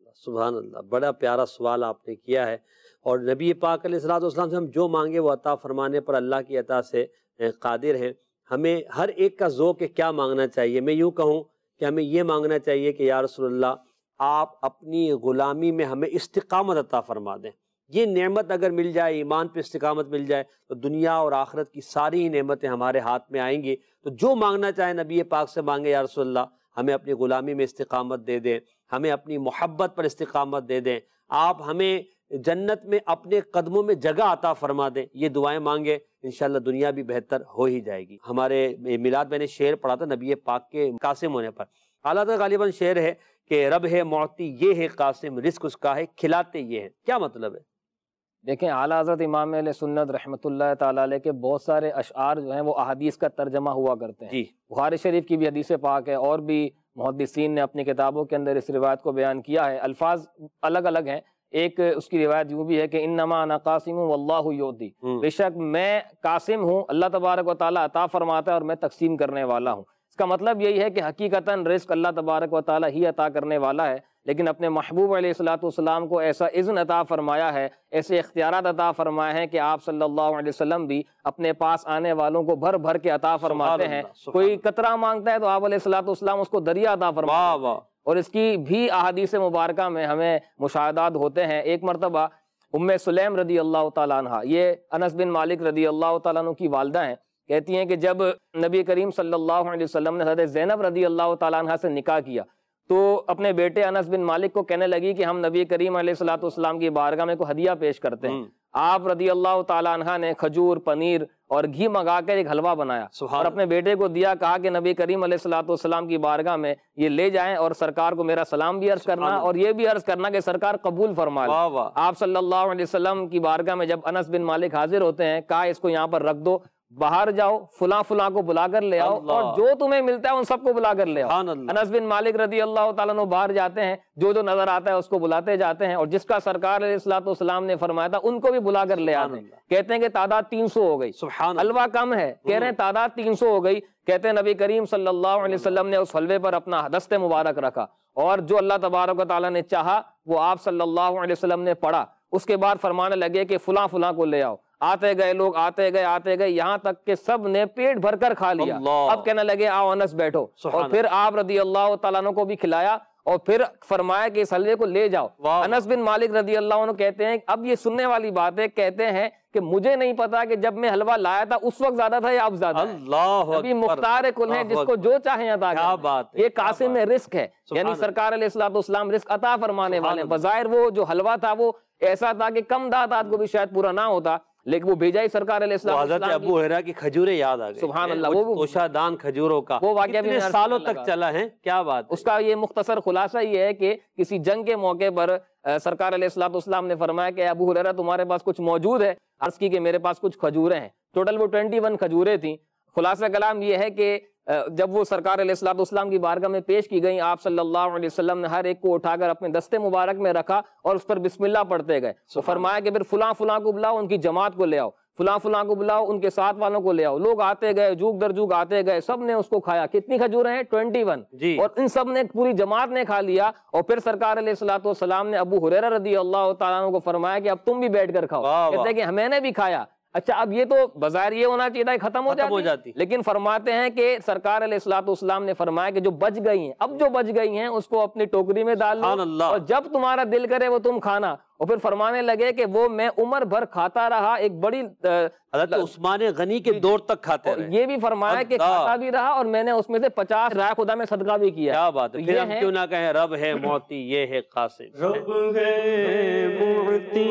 سبحان اللہ، بڑا پیارا سوال آپ نے کیا ہے. اور نبی پاک علیہ الصلوۃ والسلام سے ہم جو مانگے وہ عطا فرمانے پر اللہ کی عطا سے قادر ہیں. ہمیں ہر ایک کا ذوق ہے کیا مانگنا چاہیے. میں یوں کہوں کہ ہمیں یہ مانگنا چاہیے کہ یا رسول اللہ آپ اپنی غلامی میں ہمیں استقامت عطا فرما دیں. یہ نعمت اگر مل جائے، ایمان پہ استقامت مل جائے، تو دنیا اور آخرت کی ساری نعمتیں ہمارے ہاتھ میں آئیں گی. تو جو مانگنا چاہے نبی پاک سے مانگے یا رسول اللہ ہمیں اپنی غلامی میں استقامت دے دیں، ہمیں اپنی محبت پر استقامت دے دیں، آپ ہمیں جنت میں اپنے قدموں میں جگہ عطا فرما دیں. یہ دعائیں مانگے انشاءاللہ دنیا بھی بہتر ہو ہی جائے گی. ہمارے میلاد میں نے شعر پڑھا تھا نبی پاک کے قاسم ہونے پر. اعلیٰ حضرت غالباً شعر ہے کہ رب ہے معطی یہ ہے قاسم، رزق اس کا ہے کھلاتے یہ ہے. کیا مطلب ہے؟ دیکھیں اعلیٰ حضرت امام اہل سنت رحمۃ اللہ تعالیٰ علیہ کے بہت سارے اشعار جو ہیں وہ احادیث کا ترجمہ ہوا کرتے ہیں. جی بخاری شریف کی بھی حدیث پاک ہے، اور بھی محدثین نے اپنی کتابوں کے اندر اس روایت کو بیان کیا ہے. الفاظ الگ الگ ہیں. ایک اس کی روایت یوں بھی ہے کہ انما انا قاسم واللہ یعطی، بے شک میں قاسم ہوں، اللہ تبارک و تعالیٰ عطا فرماتا ہے اور میں تقسیم کرنے والا ہوں. اس کا مطلب یہی ہے کہ حقیقتاً رزق اللہ تبارک و تعالیٰ ہی عطا کرنے والا ہے، لیکن اپنے محبوب علیہ الصلوۃ والسلام کو ایسا اذن عطا فرمایا ہے، ایسے اختیارات عطا فرمائے ہیں کہ آپ صلی اللہ علیہ وسلم بھی اپنے پاس آنے والوں کو بھر بھر کے عطا فرماتے ہیں. کوئی قطرہ مانگتا ہے تو آپ علیہ الصلوۃ والسلام اس کو دریا عطا فرماتے ہیں. اور اس کی بھی احادیث مبارکہ میں ہمیں مشاہدات ہوتے ہیں. ایک مرتبہ ام سلیم رضی اللہ تعالیٰ عنہ، یہ انس بن مالک رضی اللہ تعالیٰ عنہ کی والدہ ہیں، کہتی ہیں کہ جب نبی کریم صلی اللہ علیہ وسلم نے حضرت زینب رضی اللہ تعالیٰ عنہ سے نکاح کیا تو اپنے بیٹے انس بن مالک کو کہنے لگی کہ ہم نبی کریم علیہ الصلوۃ والسلام کی بارگاہ میں کوئی ہدیہ پیش کرتے ہیں. آپ رضی اللہ تعالیٰ عنہ نے کھجور، پنیر اور گھی منگا کر ایک حلوہ بنایا اور اپنے بیٹے کو دیا. کہا کہ نبی کریم علیہ الصلوۃ والسلام کی بارگاہ میں یہ لے جائیں اور سرکار کو میرا سلام بھی عرض کرنا اور یہ بھی عرض کرنا کہ سرکار قبول فرما لیں. آپ صلی اللہ علیہ وسلم کی بارگاہ میں جب انس بن مالک حاضر ہوتے ہیں، کہا اس کو یہاں پر رکھ دو، باہر جاؤ فلاں فلاں کو بلا کر لے آؤ اور جو تمہیں ملتا ہے ان سب کو بلا کر لے آؤ. انس بن مالک رضی اللہ تعالیٰ عنہ باہر جاتے ہیں، جو جو نظر آتا ہے اس کو بلاتے جاتے ہیں، اور جس کا سرکار علیہ الصلوۃ والسلام نے فرمایا تھا ان کو بھی بلا کر لے آتے ہیں. کہتے ہیں کہ تعداد تین سو ہو گئی. حلوہ کم ہے، کہہ رہے ہیں تعداد تین سو ہو گئی. کہتے ہیں نبی کریم صلی اللہ علیہ وسلم نے اس حلوے پر اپنا دست مبارک رکھا اور جو اللہ تبارک و تعالیٰ نے چاہا وہ آپ صلی اللہ علیہ وسلم نے پڑھا. اس کے بعد فرمانے لگے کہ فلاں فلاں کو لے آؤ. آتے گئے لوگ، آتے گئے آتے گئے یہاں تک کہ سب نے پیٹ بھر کر کھا لیا. اب کہنے لگے آؤ انس بیٹھو، اور پھر آپ رضی اللہ تعالیٰ عنہ کو بھی کھلایا اور پھر فرمایا کہ اس حلوے کو لے جاؤ. انس بن مالک رضی اللہ عنہ کہتے ہیں، اب یہ سننے والی بات ہے، کہتے ہیں کہ مجھے نہیں پتا کہ جب میں حلوہ لایا تھا اس وقت زیادہ تھا یا اب زیادہ ہے. نبی مختار کل ہے، جس کو جو چاہیں عطا کریں. یہ قاسم رزق ہے، یعنی سرکار علیہ الصلوۃ والسلام رزق عطا فرمانے والے. بظاہر وہ جو حلوہ تھا وہ ایسا تھا کہ کم دعوت کو بھی شاید پورا نہ ہوتا، لیکن وہ بھیجا ہی سرکار علیہ السلام. حضرت ابو ہریرہ کی کھجوریں یاد آ گئی. سبحان اللہ، وہ توشہ دان کھجوروں کا وہ واقعہ بھی سالوں تک چلا ہے. کیا بات. اس کا یہ مختصر خلاصہ یہ ہے کہ کسی جنگ کے موقع پر سرکار علیہ الصلوۃ والسلام نے فرمایا کہ ابو ہریرہ تمہارے پاس کچھ موجود ہے؟ عرض کی کہ میرے پاس کچھ کھجوریں ہیں. ٹوٹل وہ ٹوینٹی ون کھجوریں تھیں. خلاصہ کلام یہ ہے کہ جب وہ سرکار علیہ الصلوۃ والسلام کی بارگاہ میں پیش کی گئیں، آپ صلی اللہ علیہ وسلم نے ہر ایک کو اٹھا کر اپنے دستے مبارک میں رکھا اور اس پر بسم اللہ پڑھتے گئے. وہ فرمایا کہ پھر فلاں فلاں کو بلاؤ، ان کی جماعت کو لے آؤ، فلاں فلاں کو بلاؤ، ان کے ساتھ والوں کو لے آؤ. لوگ آتے گئے، جوگ در جوگ آتے گئے، سب نے اس کو کھایا. کتنی کھجوریں ہیں؟ Twenty one. اور ان سب نے، پوری جماعت نے کھا لیا. اور پھر سرکار علیہ الصلوۃ والسلام نے ابو ہریرہ رضی اللہ تعالیٰ عنہ کو فرمایا کہ اب تم بھی بیٹھ کر کھاؤ. کہتے ہیں کہ میں نے بھی کھایا. اچھا اب یہ تو بظاہر یہ ہونا چاہیے تھا کہ ختم ہو جاتی, ہو جاتی لیکن فرماتے ہیں کہ سرکار علیہ الصلوۃ والسلام نے فرمایا کہ جو بچ گئی ہیں, اب جو بچ گئی ہیں اس کو اپنی ٹوکری میں ڈال لو اور جب تمہارا دل کرے وہ تم کھانا. اور پھر فرمانے لگے کہ وہ میں عمر بھر کھاتا رہا, ایک بڑی حضرت عثمان غنی کے دور تک کھاتے رہے. یہ بھی فرمایا کہ کھاتا بھی رہا اور میں نے اس میں سے پچاس رائے خدا میں صدقہ بھی کیا. کیا بات ہے, پھر ہم کیوں نہ کہیں رب ہے معطی یہ ہے قاسم. رب ہے معطی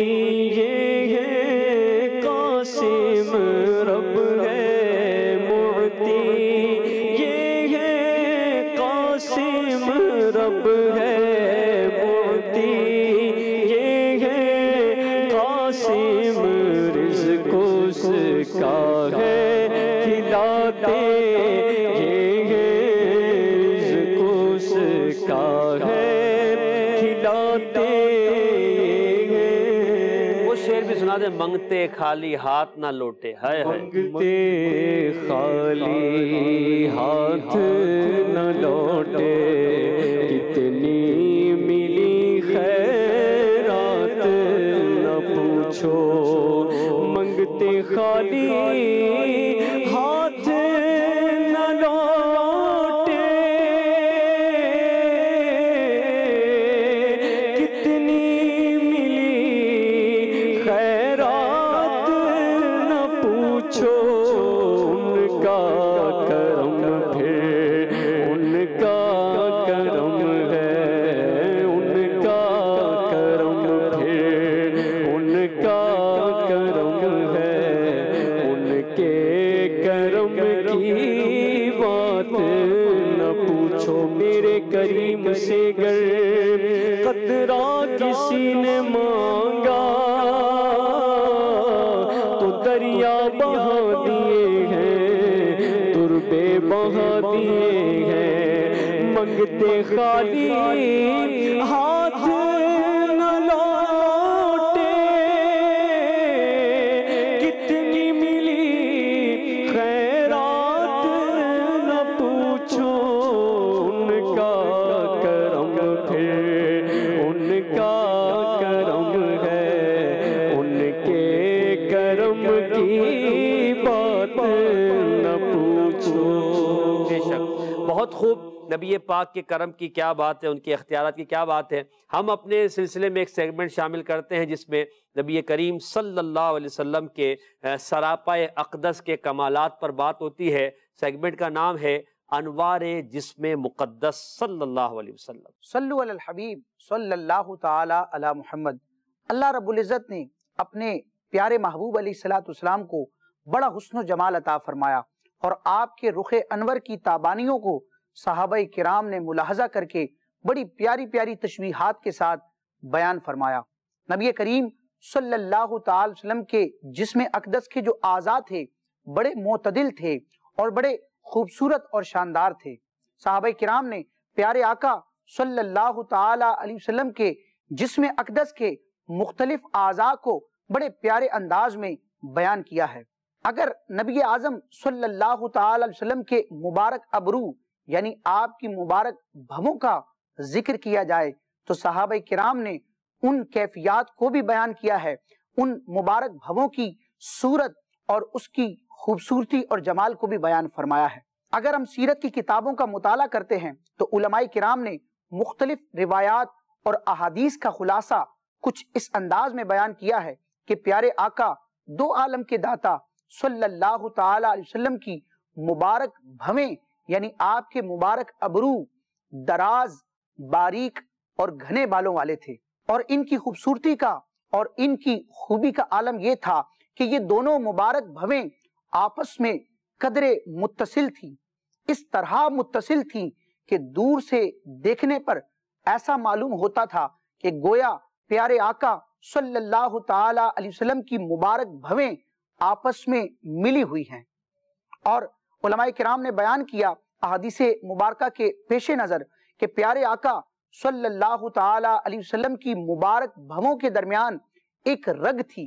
یہ ہے قاسم, رب ہے معطی یہ ہے قاسم, رب ہے معطی یہ ہے قاسم, رزق اس کا ہے کھلاتے یہ ہے, رزق اس کا ہے کھلاتے. شعر بھی سنا دے, منگتے خالی ہاتھ نہ لوٹے, ہے منگتے خالی ہاتھ نہ لوٹے, کتنی ملی بات نہ پوچھو میرے کریم سے، گر قطرہ کسی نے مانگا تو دریا بہا دیے ہیں، تربے بہا دیے ہیں، منگتے خالی ہاتھ نہ لوٹے، کتنی ملی خیرات نہ پوچھو، ان کا کرم پھر ان کا کرم ہے، ان کے کرم کی بات نہ پوچھو۔ بے شک، بہت خوب۔ نبی پاک کے کرم کی کیا بات ہے، ان کے اختیارات کی کیا بات ہے۔ ہم اپنے سلسلے میں ایک سیگمنٹ شامل کرتے ہیں جس میں نبی کریم صلی اللہ علیہ وسلم کے سراپائے اقدس کے کمالات پر بات ہوتی ہے۔ سیگمنٹ کا نام ہے انوار جسم مقدس صلی اللہ علیہ وسلم۔ صلو علی الحبیب صلی اللہ تعالی علی محمد۔ اللہ رب العزت نے اپنے پیارے محبوب علیہ الصلوۃ والسلام کو بڑا حسن و جمال عطا فرمایا، اور آپ کے رخ انور کی تابانیوں کو صحابہ کرام نے ملاحظہ کر کے بڑی پیاری پیاری تشبیہات کے ساتھ بیان فرمایا۔ نبی کریم صلی اللہ تعالی وسلم کے جسم اقدس کے جو اعضاء تھے بڑے معتدل تھے اور بڑے خوبصورت اور شاندار تھے۔ صحابہ کرام نے پیارے آقا صلی اللہ تعالی علیہ وسلم کے جسم اقدس کے مختلف اعضاء کو بڑے پیارے انداز میں بیان کیا ہے۔ اگر نبی اعظم صلی اللہ تعالی علیہ وسلم کے مبارک ابرو یعنی آپ کی مبارک بھووں کا ذکر کیا جائے تو صحابہ کرام نے ان کیفیات کو بھی بیان کیا ہے، ان مبارک بھووں کی صورت اور اس کی خوبصورتی اور جمال کو بھی بیان فرمایا ہے۔ اگر ہم سیرت کی کتابوں کا مطالعہ کرتے ہیں تو علماء کرام نے مختلف روایات اور احادیث کا خلاصہ کچھ اس انداز میں بیان کیا ہے کہ پیارے آقا دو عالم کے داتا صلی اللہ تعالی علیہ وسلم کی مبارک بھویں یعنی آپ کے مبارک ابرو دراز، باریک اور گھنے بالوں والے تھے، اور ان کی خوبصورتی کا اور ان کی خوبی کا عالم یہ تھا کہ یہ دونوں مبارک بھویں آپس میں قدرے متصل تھی، اس طرح متصل تھی کہ دور سے دیکھنے پر ایسا معلوم ہوتا تھا کہ گویا پیارے آقا صلی اللہ تعالی علیہ وسلم کی مبارک بھویں آپس میں ملی ہوئی ہیں۔ اور علماء کرام نے بیان کیا احادیث مبارکہ کے پیش نظر کہ پیارے آقا صلی اللہ تعالی علیہ وسلم کی مبارک بھووں کے درمیان ایک رگ تھی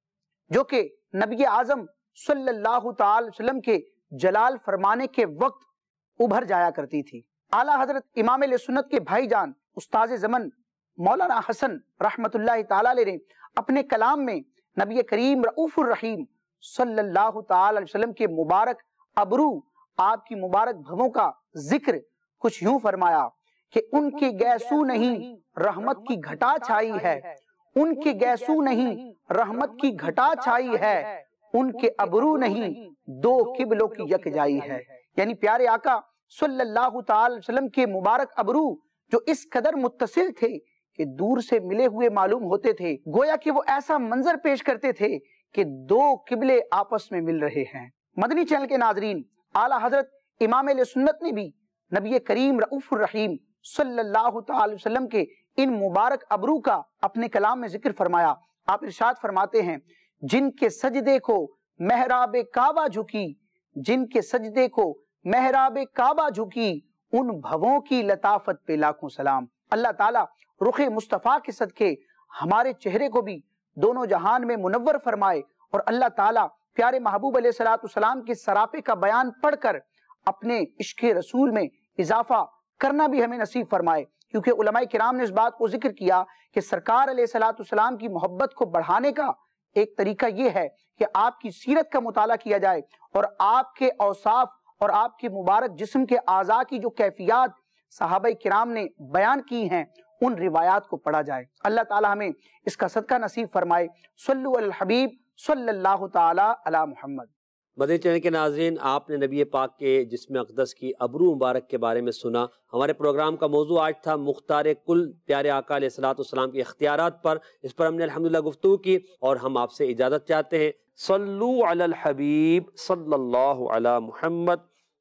جو کہ نبی اعظم صلی اللہ تعالی وسلم کے جلال فرمانے کے وقت ابھر جایا کرتی تھی۔ اعلیٰ حضرت امام اہل سنت کے بھائی جان استاذ زمن مولانا حسن رحمت اللہ تعالی علیہ نے اپنے کلام میں نبی کریم رؤوف الرحیم صلی اللہ تعالی علیہ وسلم کے مبارک ابرو آپ کی مبارک بھووں کا ذکر کچھ یوں فرمایا کہ ان کے گیسو نہیں رحمت کی گھٹا چھائی ہے، ان کے گیسو نہیں رحمت کی گھٹا چھائی ہے، ان کے ابرو نہیں دو قبلوں کی یکجائی ہے۔ یعنی پیارے آقا صلی اللہ تعالی وسلم کے مبارک ابرو جو اس قدر متصل تھے کہ دور سے ملے ہوئے معلوم ہوتے تھے، گویا کہ وہ ایسا منظر پیش کرتے تھے کہ دو قبلے آپس میں مل رہے ہیں۔ مدنی چینل کے ناظرین، اعلیٰ حضرت امام اہل سنت نے بھی نبی کریم رؤوف الرحیم صلی اللہ تعالی وسلم کے ان مبارک ابرو کا اپنے کلام میں ذکر فرمایا۔ آپ ارشاد فرماتے ہیں جن کے سجدے کو محراب کعبہ جھکی، جن کے سجدے کو محراب کعبہ جھکی، ان بھووں کی لطافت پہ لاکھوں سلام۔ اللہ تعالیٰ رخ مصطفیٰ کے صدقے ہمارے چہرے کو بھی دونوں جہان میں منور فرمائے، اور اللہ تعالیٰ پیارے محبوب علیہ الصلوۃ والسلام کے سراپے کا بیان پڑھ کر اپنے عشق رسول میں اضافہ کرنا بھی ہمیں نصیب فرمائے، کیونکہ علماء کرام نے اس بات کو ذکر کیا کہ سرکار علیہ الصلوۃ والسلام کی محبت کو بڑھانے کا ایک طریقہ یہ ہے کہ آپ کی سیرت کا مطالعہ کیا جائے اور آپ کے اوصاف اور آپ کے مبارک جسم کے اعضاء کی جو کیفیات صحابہ کرام نے بیان کی ہیں ان روایات کو پڑھا جائے۔ اللہ تعالی ہمیں اس کا صدقہ نصیب فرمائے۔ صلو علی الحبیب صلی اللہ تعالی علی محمد۔ مدنی چینل کے ناظرین، آپ نے نبی پاک کے جسم اقدس کی ابرو مبارک کے بارے میں سنا۔ ہمارے پروگرام کا موضوع آج تھا مختار کل پیارے آقا علیہ الصلوۃ والسلام کے اختیارات پر۔ اس پر ہم نے الحمدللہ گفتگو کی اور ہم آپ سے اجازت چاہتے ہیں۔ صلو علی الحبیب صلی اللہ علی محمد،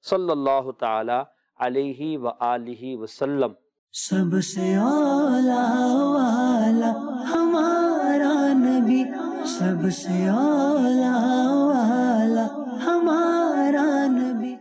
صلی اللہ تعالی علیہ وآلہ وسلم۔ سب سے اولا والا ہمارا نبی، سب سے اولا